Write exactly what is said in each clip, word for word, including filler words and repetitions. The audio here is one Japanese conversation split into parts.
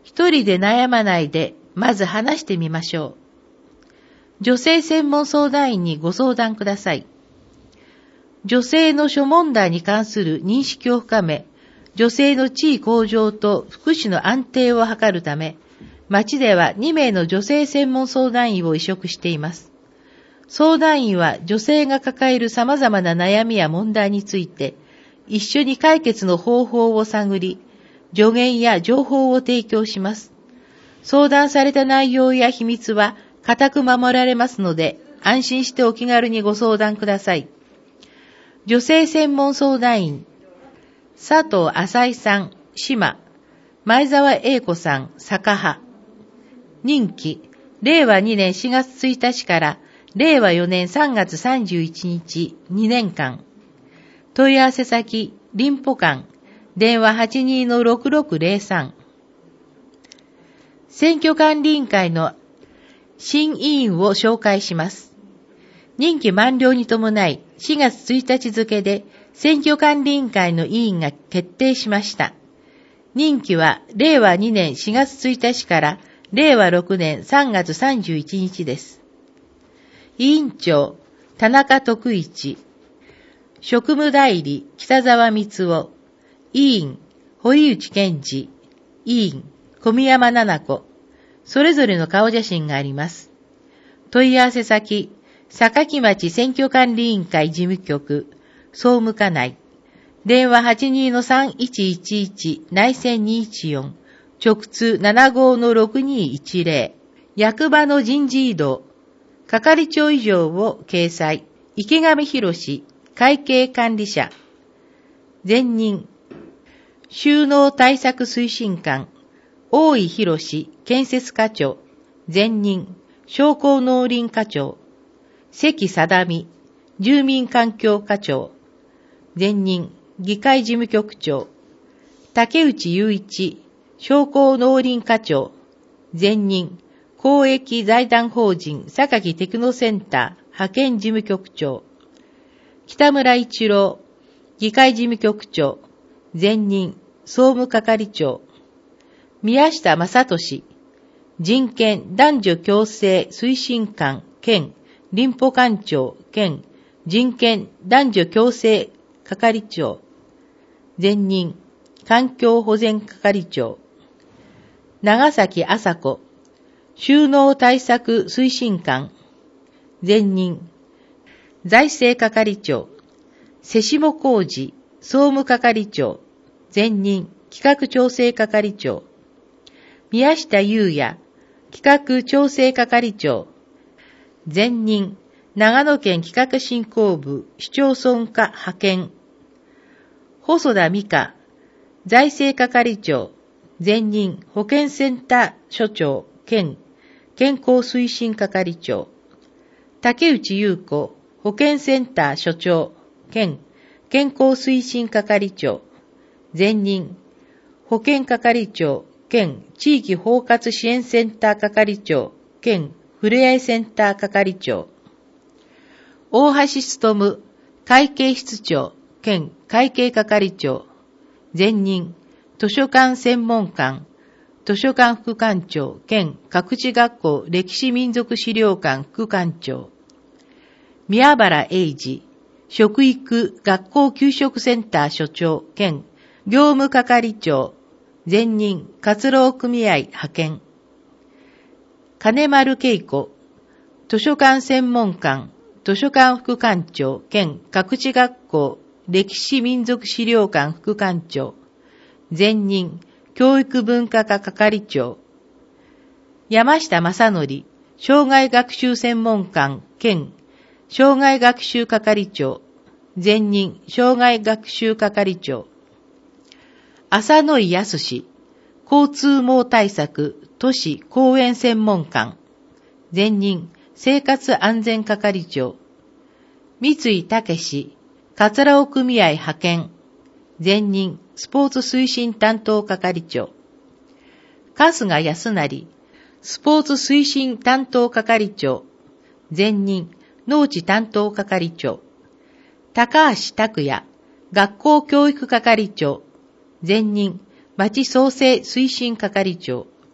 一人で悩まないで、まず話してみましょう。女性専門相談員にご相談ください。女性の諸問題に関する認識を深め、女性の地位向上と福祉の安定を図るため、町ではにめいの女性専門相談員を委嘱しています。相談員は女性が抱える様々な悩みや問題について、一緒に解決の方法を探り、助言や情報を提供します。相談された内容や秘密は固く守られますので、安心してお気軽にご相談ください。女性専門相談員、佐藤浅井さん、島、前澤英子さん、坂派。任期、れいわにねんしがつついたちかられいわよねんさんがつさんじゅういちにち、にねんかん。問い合わせ先、林保館、電話 はちにーのろくろくぜろさん。選挙管理委員会の新委員を紹介します。任期満了に伴いしがつついたち付で選挙管理委員会の委員が決定しました。任期はれいわにねんしがつついたちかられいわろくねんさんがつさんじゅういちにちです。委員長、田中徳一。職務代理、北沢光夫。委員、堀内健二。委員、小宮山奈々子。それぞれの顔写真があります。問い合わせ先、坂町選挙管理委員会事務局、総務課内。電話 はちにーのさんいちいちいち 内線にいちよん。直通 ななごーのろくにーいちぜろ。役場の人事異動。係長以上を掲載。池上博士、会計管理者。前任。収納対策推進官。大井博士、建設課長。前任。商工農林課長。関貞美、住民環境課長。前任。議会事務局長。竹内雄一、商工農林課長。前任。公益財団法人榊テクノセンター派遣事務局長。北村一郎、議会事務局長。前任。総務係長。宮下正俊、人権男女共生推進官兼林保官長兼人権男女共生係長。前任。環境保全係長。長崎麻子、収納対策推進官。前任。財政係長。瀬下浩二、総務係長。前任。企画調整係長。宮下優也、企画調整係長。前任。長野県企画振興部市町村課派遣。細田美香、財政係長。前任。保健センター所長兼健康推進係長。竹内優子、保健センター所長兼健康推進係長。前任。保健係長兼地域包括支援センター係長兼ふれあいセンター係長。大橋勉、会計室長兼会計係長。前任。図書館専門官、図書館副館長兼各地学校歴史民族資料館副館長。宮原英二、食育学校給食センター所長兼業務係長。前任。活労組合派遣。金丸恵子、図書館専門官、図書館副館長兼各地学校歴史民族資料館副館長。前任。教育文化課係長。山下正則、障害学習専門官兼障害学習係長。前任。障害学習係長。浅野井康、交通網対策都市公園専門官。前任。生活安全係長。三井武、桂尾組合派遣。前任。スポーツ推進担当係長。春日康成、スポーツ推進担当係長。前任。農地担当係長。高橋拓也、学校教育係長。前任。町創生推進係長。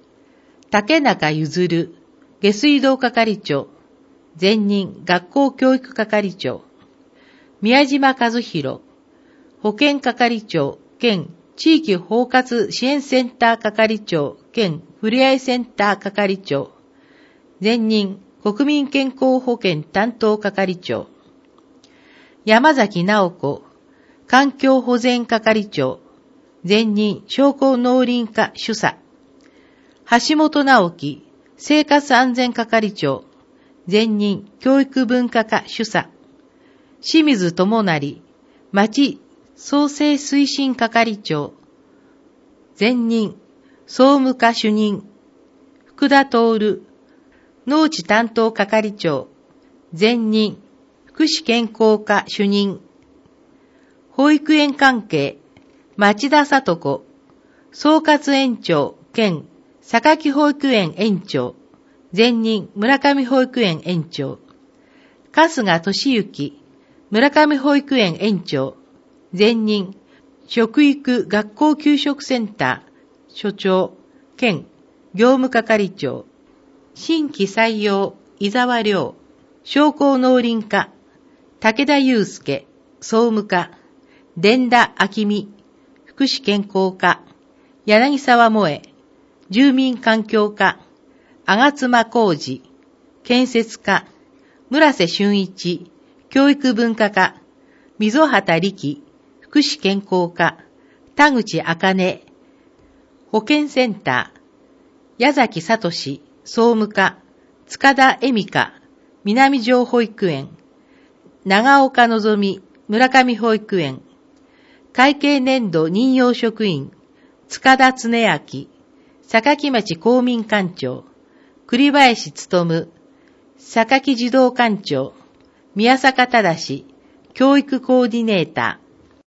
竹中譲る、下水道係長、前任学校教育係長、宮島和弘、保健係長兼地域包括支援センター係長兼ふれあいセンター係長、前任国民健康保険担当係長、山崎直子、環境保全係長、前任商工農林課主査、橋本直樹、生活安全係長、前任教育文化課主査、清水智成、町創生推進係長、前任総務課主任、福田徹、農地担当係長、前任福祉健康課主任、保育園関係、町田聡子、総括園長兼榊保育園園長、前任村上保育園園長、春日俊之、村上保育園園長、前任食育学校給食センター所長兼業務係長、新規採用伊沢亮、商工農林課、武田祐介、総務課、伝田明美、福祉健康課、柳沢萌、住民環境課、吾妻浩二、建設課、村瀬俊一、教育文化課、溝畑力、福祉健康課、田口茜、保健センター、矢崎聡、総務課、塚田恵美香、南城保育園、長岡のぞみ、村上保育園、会計年度任用職員、塚田恒明、榊町公民館長、栗林勉、榊児童館長、宮坂忠、教育コーディネーター、